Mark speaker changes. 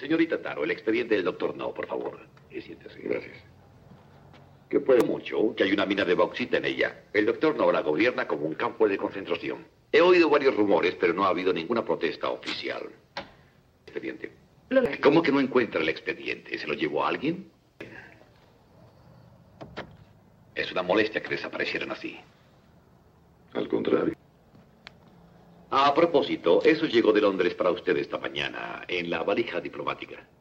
Speaker 1: Señorita Taro, el expediente del doctor No, por favor. Siéntese.
Speaker 2: Gracias.
Speaker 1: Que puede mucho, que hay una mina de bauxita en ella. El doctor No la gobierna como un campo de concentración. He oído varios rumores, pero no ha habido ninguna protesta oficial. Expediente. ¿Cómo que no encuentra el expediente? ¿Se lo llevó a alguien? Es una molestia que desaparecieran así.
Speaker 2: Al contrario.
Speaker 1: A propósito, eso llegó de Londres para usted esta mañana, en la valija diplomática.